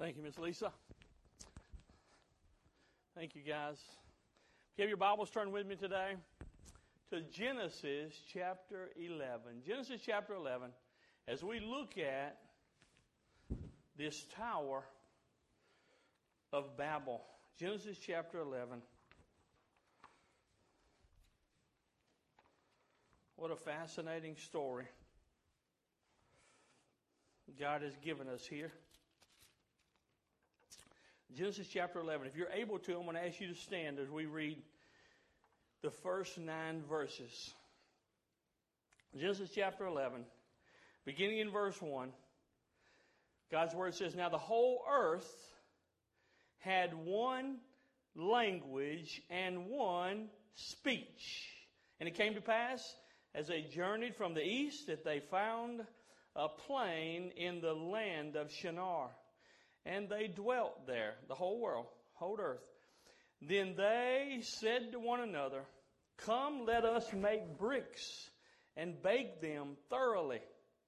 Thank you, Miss Lisa. Thank you, guys. If you have your Bibles, turn with me today to Genesis chapter 11. Genesis chapter 11, as we look at this Tower of Babel. Genesis chapter 11. What a fascinating story God has given us here. Genesis chapter 11. If you're able to, I'm going to ask you to stand as we read the first 9 verses. Genesis chapter 11, beginning in verse 1. God's word says, "Now the whole earth had one language and one speech. And it came to pass, as they journeyed from the east, that they found a plain in the land of Shinar. And they dwelt there," the whole world, whole earth. "Then they said to one another, 'Come, let us make bricks and bake them thoroughly.'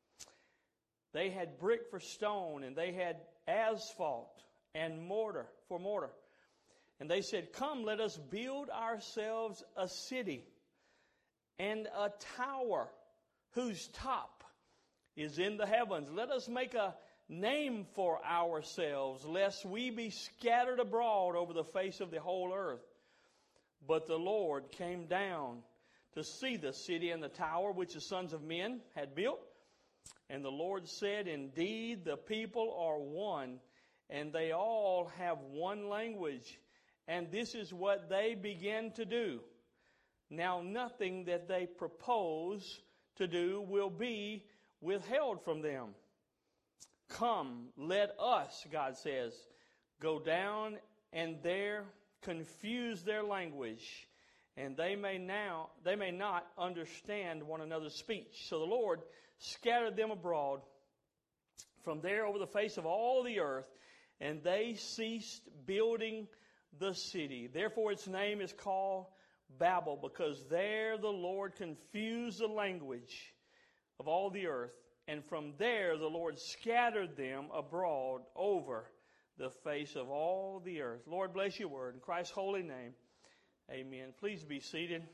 They had brick for stone, and they had asphalt and mortar for mortar. And they said, 'Come, let us build ourselves a city and a tower whose top is in the heavens. Let us make a name for ourselves, lest we be scattered abroad over the face of the whole earth.' But the Lord came down to see the city and the tower which the sons of men had built. And the Lord said, 'Indeed, the people are one, and they all have one language. And this is what they begin to do. Now nothing that they propose to do will be withheld from them. Come, let us,' God says, 'go down and there confuse their language, and they may not understand one another's speech.' So the Lord scattered them abroad from there over the face of all the earth, and they ceased building the city. Therefore its name is called Babel, because there the Lord confused the language of all the earth. And from there the Lord scattered them abroad over the face of all the earth." Lord, bless your word. In Christ's holy name, amen. Please be seated.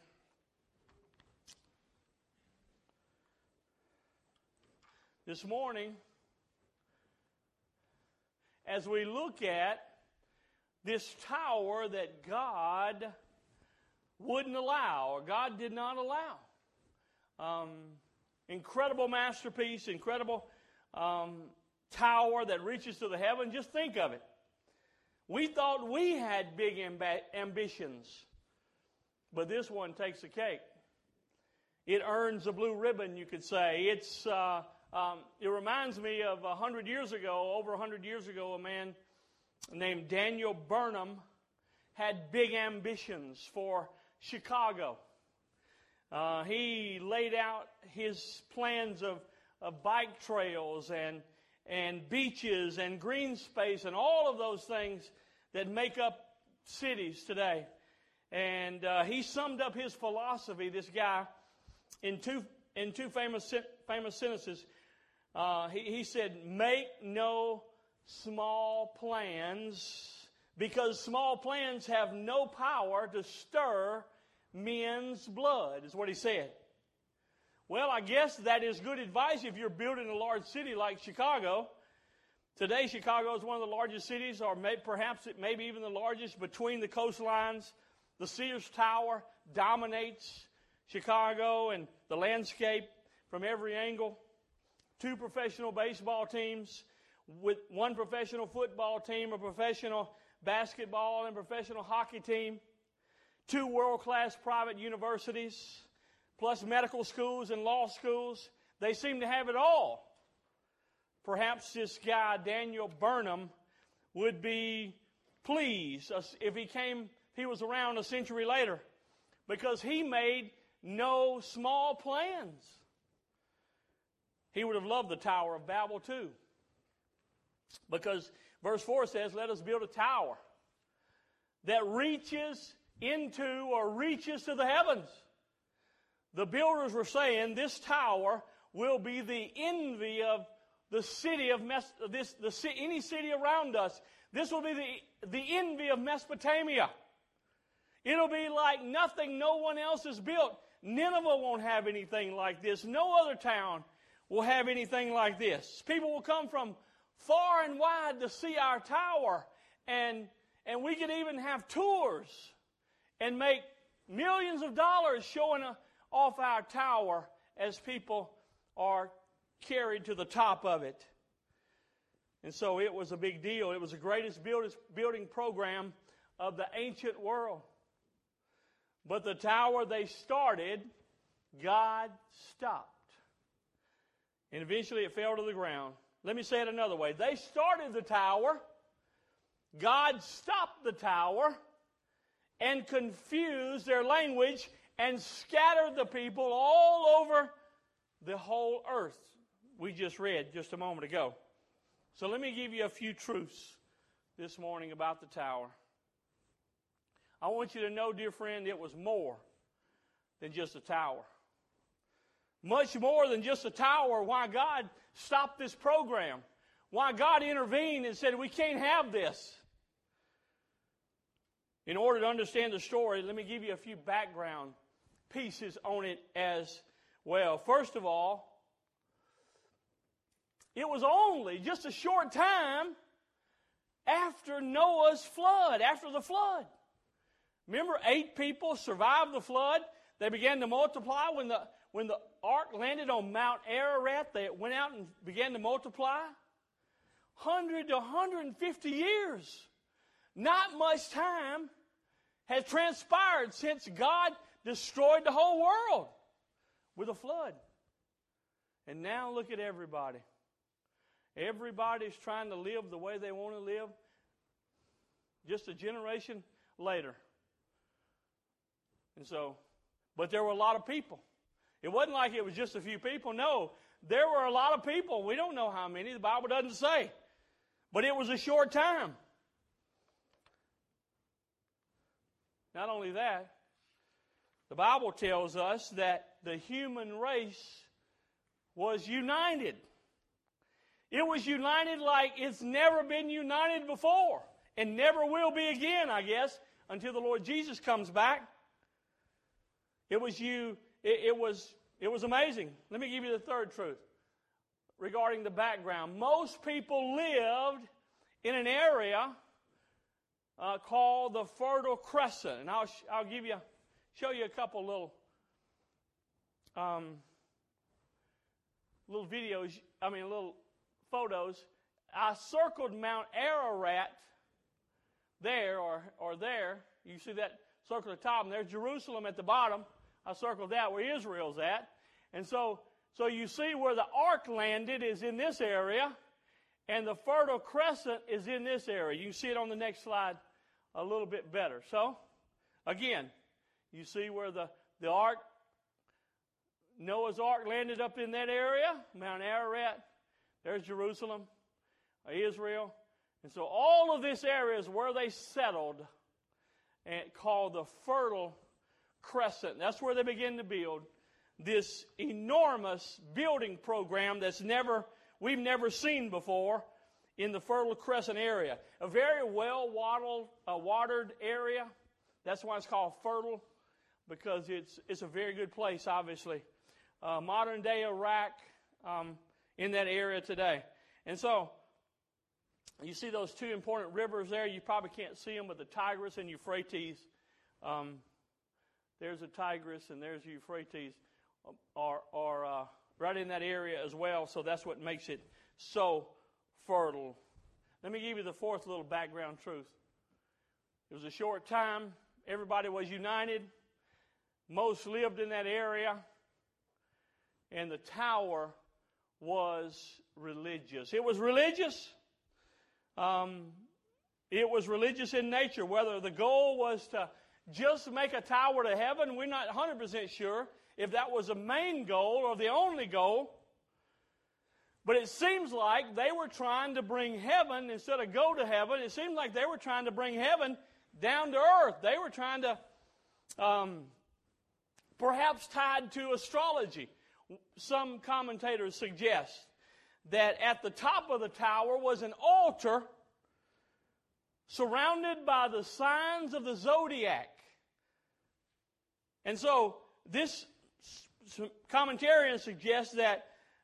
This morning, as we look at this tower that God wouldn't allow, or God did not allow, incredible masterpiece, incredible tower that reaches to the heaven. Just think of it. We thought we had big ambitions, but this one takes the cake. It earns a blue ribbon, you could say. It reminds me of 100 years ago, over 100 years ago, a man named Daniel Burnham had big ambitions for Chicago. He laid out his plans of bike trails and beaches and green space and all of those things that make up cities today. And he summed up his philosophy, this guy, in two famous sentences. He said, "Make no small plans, because small plans have no power to stir men's blood," is what he said. Well, I guess that is good advice if you're building a large city like Chicago. Today, Chicago is one of the largest cities, or perhaps it may be even the largest between the coastlines. The Sears Tower dominates Chicago and the landscape from every angle. 2 professional baseball teams, with 1 professional football team, a professional basketball and professional hockey team. 2 world-class private universities, plus medical schools and law schools. They seem to have it all. Perhaps this guy, Daniel Burnham, would be pleased if he was around a century later, because he made no small plans. He would have loved the Tower of Babel too, because verse 4 says, "Let us build a tower that reaches to the heavens." The builders were saying this tower will be the envy of the city of any city around us. This will be the envy of Mesopotamia. It'll be like nothing no one else has built. Nineveh won't have anything like this. No other town will have anything like this. People will come from far and wide to see our tower, and we could even have tours and make millions of dollars showing off our tower as people are carried to the top of it. And so it was a big deal. It was the greatest building program of the ancient world. But the tower they started, God stopped. And eventually it fell to the ground. Let me say it another way. They started the tower. God stopped the tower and confused their language and scattered the people all over the whole earth. We just read just a moment ago. So let me give you a few truths this morning about the tower. I want you to know, dear friend, it was more than just a tower. Much more than just a tower. Why God stopped this program. Why God intervened and said, we can't have this. In order to understand the story, let me give you a few background pieces on it as well. First of all, it was only just a short time after Noah's flood, after the flood. Remember, 8 people survived the flood. They began to multiply. When the ark landed on Mount Ararat, they went out and began to multiply. 100 to 150 years. Not much time has transpired since God destroyed the whole world with a flood. And now look at everybody. Everybody's trying to live the way they want to live just a generation later. And so, but there were a lot of people. It wasn't like it was just a few people. No, there were a lot of people. We don't know how many. The Bible doesn't say. But it was a short time. Not only that, the Bible tells us that the human race was united. It was united like it's never been united before and never will be again, I guess, until the Lord Jesus comes back. It was amazing. Let me give you the third truth regarding the background. Most people lived in an area called the Fertile Crescent, and I'll show you a couple little photos. I circled Mount Ararat there, or there. You see that circle at the top, and there's Jerusalem at the bottom. I circled that where Israel's at. And so you see where the ark landed is in this area, and the Fertile Crescent is in this area. You can see it on the next slide a little bit better. So, again, you see where the ark, Noah's ark landed up in that area, Mount Ararat. There's Jerusalem, Israel. And so all of this area is where they settled, and called the Fertile Crescent. That's where they began to build this enormous building program we've never seen before in the Fertile Crescent area. A very watered area. That's why it's called fertile, because it's a very good place, obviously. Modern day Iraq in that area today. And so you see those two important rivers there. You probably can't see them, but the Tigris and Euphrates. There's the Tigris and there's the Euphrates are right in that area as well. So that's what makes it so fertile. Let me give you the fourth little background truth. It was a short time. Everybody was united. Most lived in that area. And the tower was religious. It was religious. It was religious in nature. Whether the goal was to just make a tower to heaven, we're not 100% sure if that was the main goal or the only goal. But it seems like they were trying to bring heaven, instead of go to heaven, it seems like they were trying to bring heaven down to earth. They were trying to, perhaps tied to astrology. Some commentators suggest that at the top of the tower was an altar surrounded by the signs of the zodiac. And so this commentarian suggests that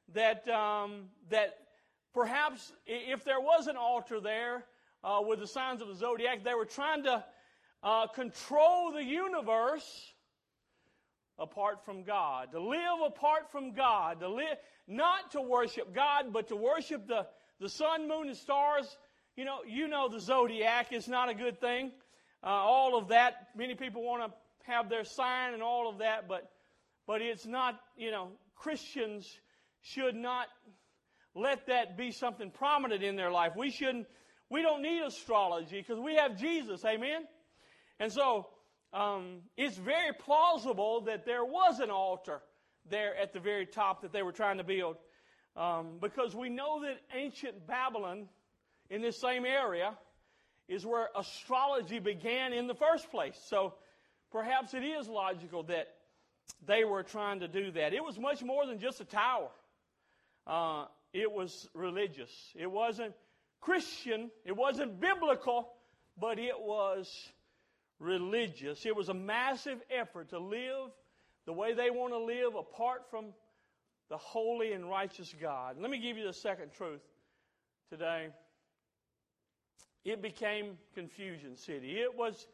perhaps if there was an altar there with the signs of the zodiac, they were trying to control the universe apart from God, to live apart from God, to live not to worship God, but to worship the sun, moon, and stars. You know the zodiac is not a good thing. All of that, many people want to have their sign and all of that, but it's not. Christians should not let that be something prominent in their life. We don't need astrology because we have Jesus. Amen. And so it's very plausible that there was an altar there at the very top that they were trying to build, because we know that ancient Babylon, in this same area, is where astrology began in the first place. So perhaps it is logical that they were trying to do that. It was much more than just a tower. It was religious. It wasn't Christian. It wasn't biblical, but it was religious. It was a massive effort to live the way they want to live apart from the holy and righteous God. Let me give you the second truth today. It became Confusion City. It was,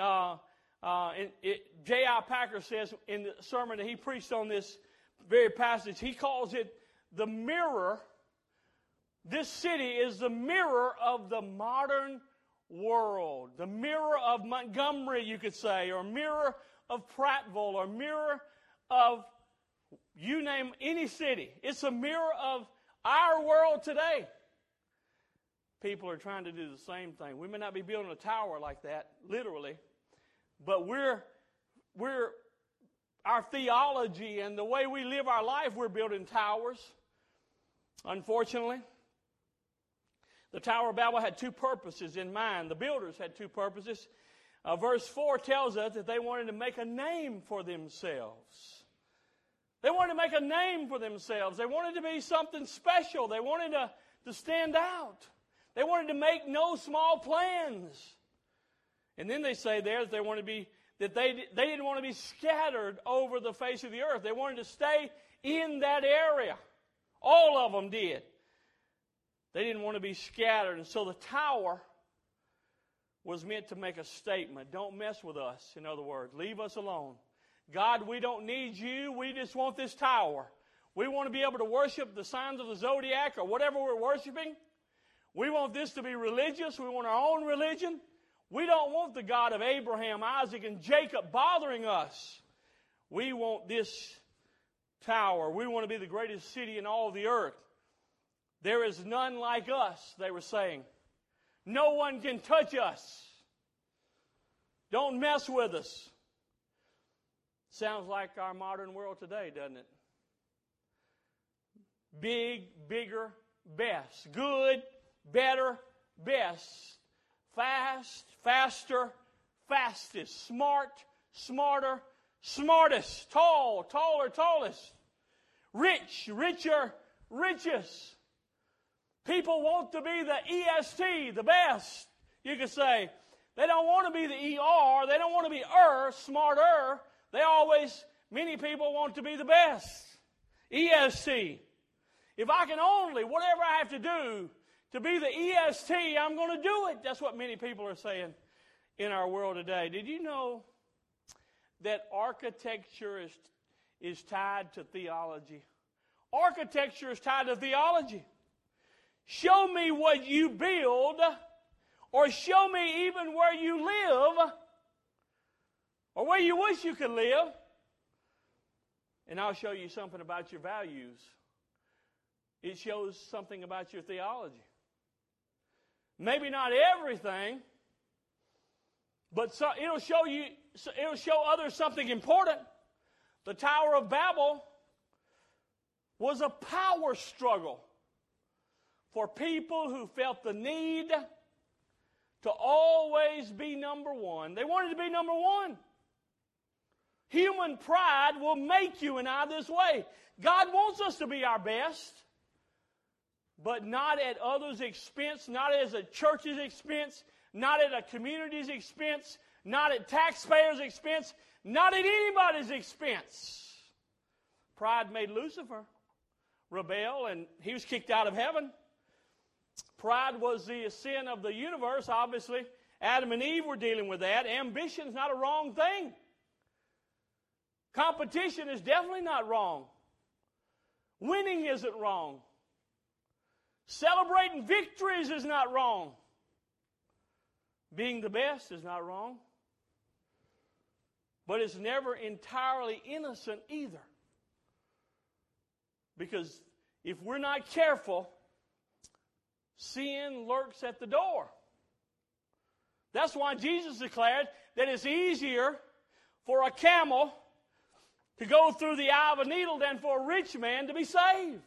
J.I. Packer says in the sermon that he preached on this very passage, he calls it the mirror. This city is the mirror of the modern world. The mirror of Montgomery, you could say, or mirror of Prattville, or mirror of, you name any city. It's a mirror of our world today. People are trying to do the same thing. We may not be building a tower like that, literally, but our theology and the way we live our life, we're building towers, unfortunately. The Tower of Babel had two purposes in mind. The builders had two purposes. Verse 4 tells us that they wanted to make a name for themselves. They wanted to make a name for themselves. They wanted to be something special. They wanted to stand out. They wanted to make no small plans. And then they say there that they didn't want to be scattered over the face of the earth. They wanted to stay in that area. All of them did. They didn't want to be scattered. And so the tower was meant to make a statement. Don't mess with us, in other words. Leave us alone. God, we don't need you. We just want this tower. We want to be able to worship the signs of the zodiac or whatever we're worshiping. We want this to be religious. We want our own religion. We don't want the God of Abraham, Isaac, and Jacob bothering us. We want this tower. We want to be the greatest city in all the earth. There is none like us, they were saying. No one can touch us. Don't mess with us. Sounds like our modern world today, doesn't it? Big, bigger, best. Good, better, best. Fast, faster, fastest. Smart, smarter, smartest. Tall, taller, tallest. Rich, richer, richest. People want to be the EST, the best, you could say. They don't want to be the ER. They don't want to be smarter. Many people want to be the best. EST. If I can only, whatever I have to do to be the EST, I'm going to do it. That's what many people are saying in our world today. Did you know that architecture is tied to theology? Architecture is tied to theology. Show me what you build, or show me even where you live, or where you wish you could live, and I'll show you something about your values. It shows something about your theology. Maybe not everything, but it'll show others something important. The Tower of Babel was a power struggle for people who felt the need to always be number one. They wanted to be number one. Human pride will make you and I this way. God wants us to be our best. but not at others' expense, not at a church's expense, not at a community's expense, not at taxpayers' expense, not at anybody's expense. Pride made Lucifer rebel, and he was kicked out of heaven. Pride was the sin of the universe, obviously. Adam and Eve were dealing with that. Ambition is not a wrong thing. Competition is definitely not wrong. Winning isn't wrong. Celebrating victories is not wrong. Being the best is not wrong. But it's never entirely innocent either. Because if we're not careful, sin lurks at the door. That's why Jesus declared that it's easier for a camel to go through the eye of a needle than for a rich man to be saved.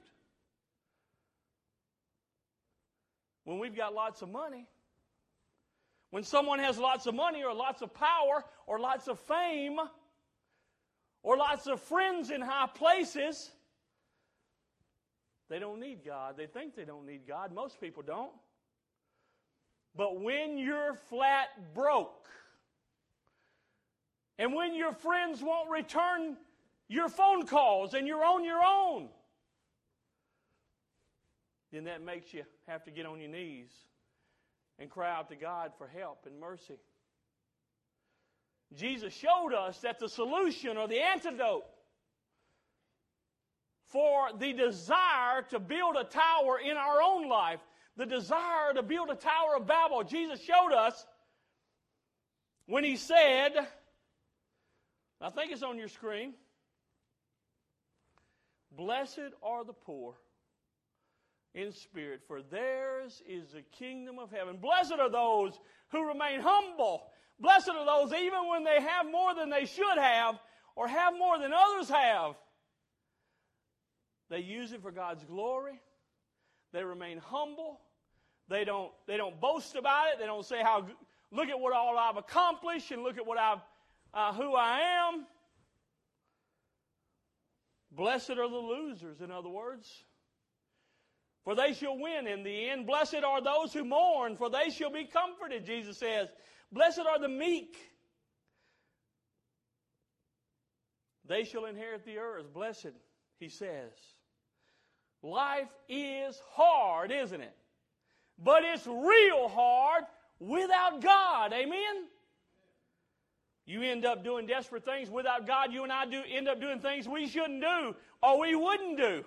When we've got lots of money, when someone has lots of money or lots of power or lots of fame or lots of friends in high places, they don't need God. They think they don't need God. Most people don't. But when you're flat broke, and when your friends won't return your phone calls and you're on your own, then that makes you have to get on your knees and cry out to God for help and mercy. Jesus showed us that the solution or the antidote for the desire to build a tower in our own life, the desire to build a Tower of Babel, Jesus showed us when he said, I think it's on your screen, "Blessed are the poor in spirit, for theirs is the kingdom of heaven." Blessed are those who remain humble. Blessed are those even when they have more than they should have or have more than others have. They use it for God's glory. They remain humble. They don't boast about it. They don't say, look at what all I've accomplished and look at what who I am. Blessed are the losers, in other words, for they shall win in the end. Blessed are those who mourn, for they shall be comforted, Jesus says. Blessed are the meek. They shall inherit the earth. Blessed, he says. Life is hard, isn't it? But it's real hard without God. Amen? You end up doing desperate things without God. You and I end up doing things we shouldn't do or we wouldn't do.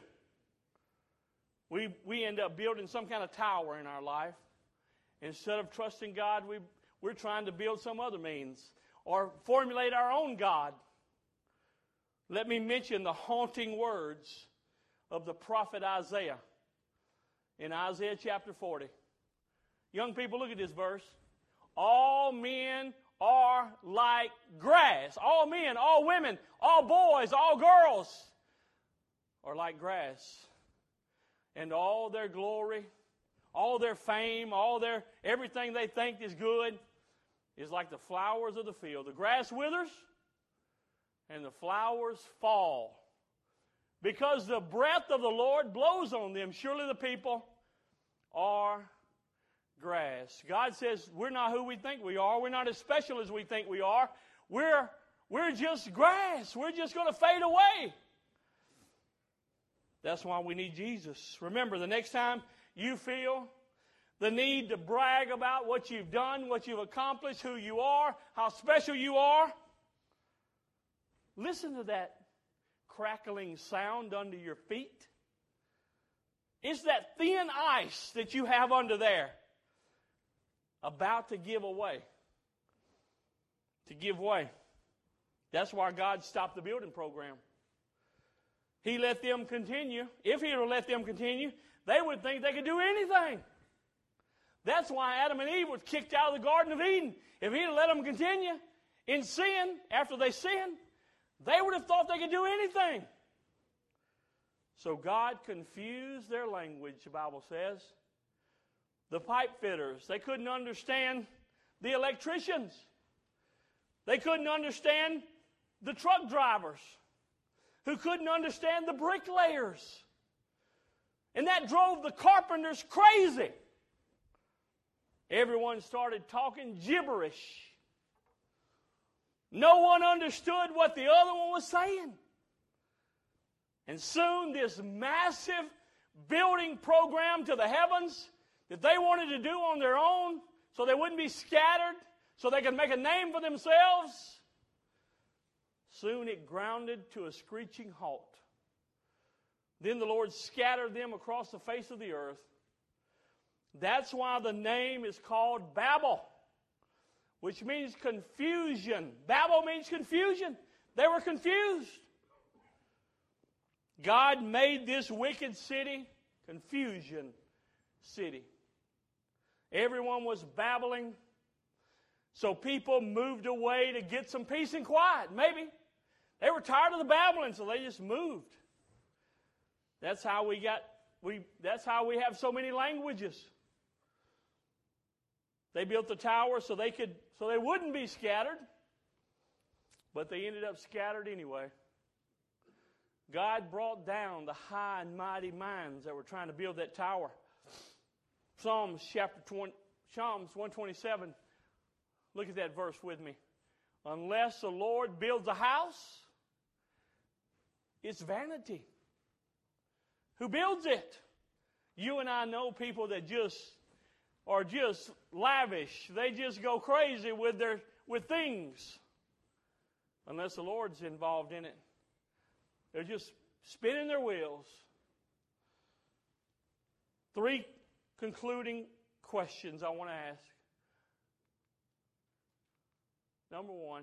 We end up building some kind of tower in our life. Instead of trusting God, we're trying to build some other means or formulate our own God. Let me mention the haunting words of the prophet Isaiah in Isaiah chapter 40. Young people, look at this verse. All men are like grass. All men, all women, all boys, all girls are like grass. And all their glory, all their fame, everything they think is good is like the flowers of the field. The grass withers and the flowers fall. Because the breath of the Lord blows on them. Surely the people are grass. God says we're not who we think we are. We're not as special as we think we are. We're just grass. We're just going to fade away. That's why we need Jesus. Remember, the next time you feel the need to brag about what you've done, what you've accomplished, who you are, how special you are, listen to that crackling sound under your feet. It's that thin ice that you have under there about to give away. To give way. That's why God stopped the building program. He let them continue. If he had let them continue, they would think they could do anything. That's why Adam and Eve was kicked out of the Garden of Eden. If he had let them continue in sin after they sinned, they would have thought they could do anything. So God confused their language, the Bible says. The pipe fitters, they couldn't understand the electricians. They couldn't understand the truck drivers, who couldn't understand the bricklayers. And that drove the carpenters crazy. Everyone started talking gibberish. No one understood what the other one was saying. And soon this massive building program to the heavens that they wanted to do on their own so they wouldn't be scattered, so they could make a name for themselves, soon it grounded to a screeching halt. Then the Lord scattered them across the face of the earth. That's why the name is called Babel, which means confusion. Babel means confusion. They were confused. God made this wicked city confusion city. Everyone was babbling, so people moved away to get some peace and quiet. Maybe they were tired of the babbling, so they just moved. That's how we have so many languages. They built the tower so they wouldn't be scattered, but they ended up scattered anyway. God brought down the high and mighty minds that were trying to build that tower. Psalms 127. Look at that verse with me. Unless the Lord builds a house, it's vanity. Who builds it? You and I know people that are just lavish. They just go crazy with things. Unless the Lord's involved in it. They're just spinning their wheels. 3 concluding questions I want to ask. Number 1.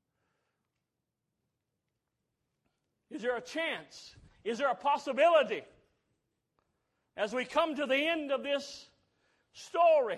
Is there a chance? Is there a possibility? As we come to the end of this story,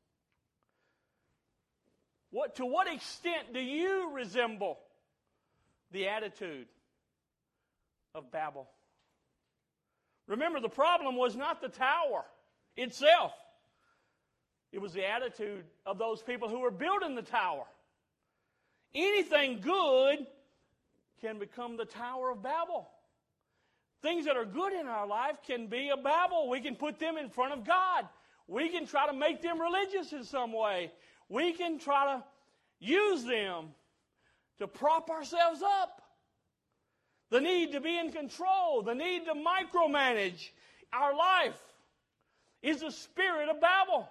to what extent do you resemble the attitude of Babel? Remember, the problem was not the tower itself. It was the attitude of those people who were building the tower. Anything good can become the Tower of Babel. Things that are good in our life can be a Babel. We can put them in front of God. We can try to make them religious in some way. We can try to use them to prop ourselves up. The need to be in control, the need to micromanage our life is the spirit of Babel.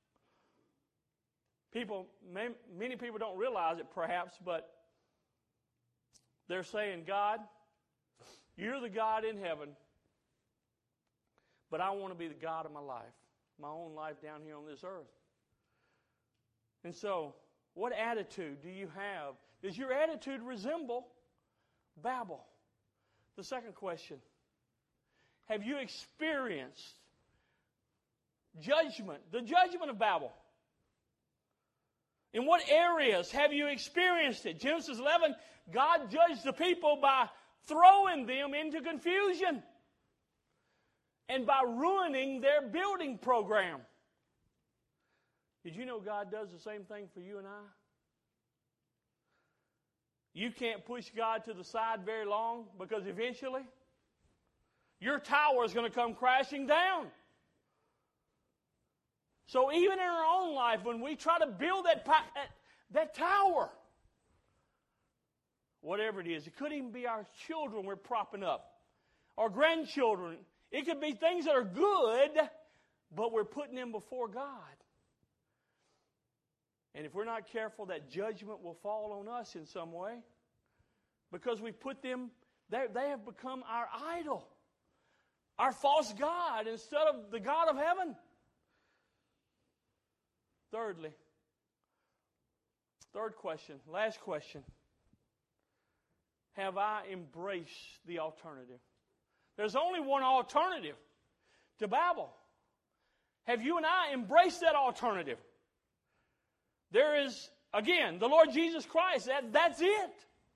Many people don't realize it perhaps, but they're saying, God, you're the God in heaven, but I want to be the God of my life, my own life down here on this earth. And so, what attitude do you have? Does your attitude resemble Babel? The second question, have you experienced judgment, the judgment of Babel? In what areas have you experienced it? Genesis 11, God judged the people by throwing them into confusion and by ruining their building program. Did you know God does the same thing for you and I? You can't push God to the side very long because eventually your tower is going to come crashing down. So even in our own life, when we try to build that tower, whatever it is, it could even be our children we're propping up, our grandchildren. It could be things that are good, but we're putting them before God. And if we're not careful, that judgment will fall on us in some way because we put them, they have become our idol, our false God instead of the God of heaven. Thirdly, third question, last question. Have I embraced the alternative? There's only one alternative to Babel. Have you and I embraced that alternative? There is, again, the Lord Jesus Christ. That's it.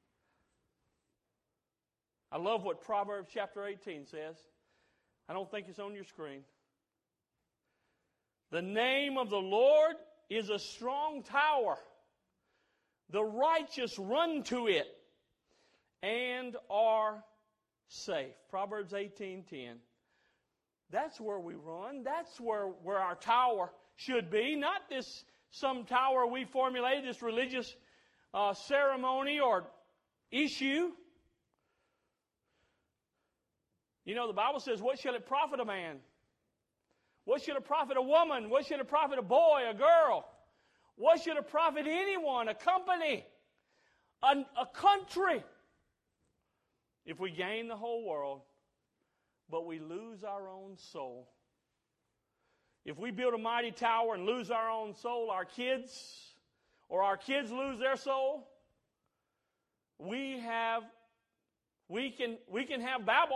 I love what Proverbs chapter 18 says. I don't think it's on your screen. The name of the Lord is a strong tower. The righteous run to it and are safe. Proverbs 18:10. That's where we run. That's where our tower should be. Not some tower we formulated, this religious ceremony or issue. You know, the Bible says, what shall it profit a man? What should it profit a woman? What should it profit a boy, a girl? What should it profit anyone, a company, a country, if we gain the whole world, but we lose our own soul? If we build a mighty tower and lose our own soul, our kids lose their soul, we can have Babel,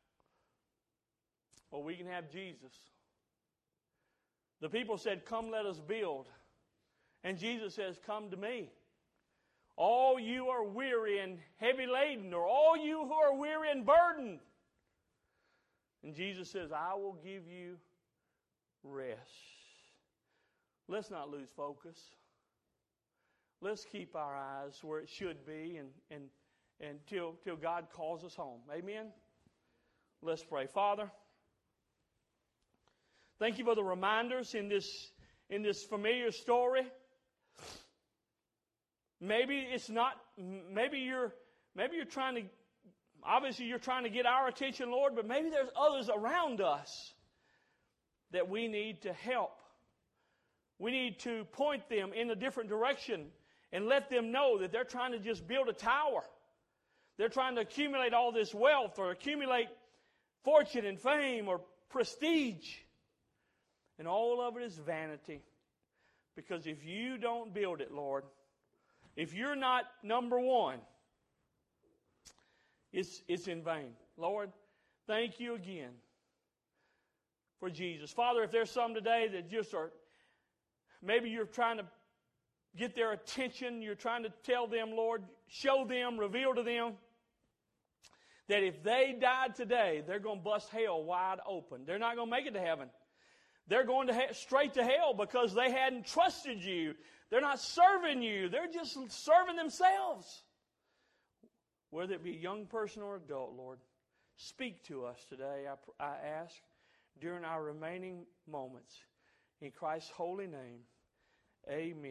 or we can have Jesus. The people said, come, let us build. And Jesus says, come to me. All you are weary and heavy laden, or all you who are weary and burdened. And Jesus says, I will give you rest. Let's not lose focus. Let's keep our eyes where it should be until God calls us home. Amen? Let's pray. Father, thank you for the reminders in this familiar story. Maybe you're trying to, obviously you're trying to get our attention, Lord, but maybe there's others around us that we need to help. We need to point them in a different direction and let them know that they're trying to just build a tower. They're trying to accumulate all this wealth or accumulate fortune and fame or prestige. And all of it is vanity. Because if you don't build it, Lord, if you're not number one, it's in vain. Lord, thank you again for Jesus. Father, if there's some today that just are, maybe you're trying to get their attention, you're trying to tell them, Lord, show them, reveal to them, that if they died today, they're going to bust hell wide open. They're not going to make it to heaven. They're going straight to hell because they hadn't trusted you. They're not serving you. They're just serving themselves. Whether it be a young person or adult, Lord, speak to us today, I ask, during our remaining moments. In Christ's holy name, amen.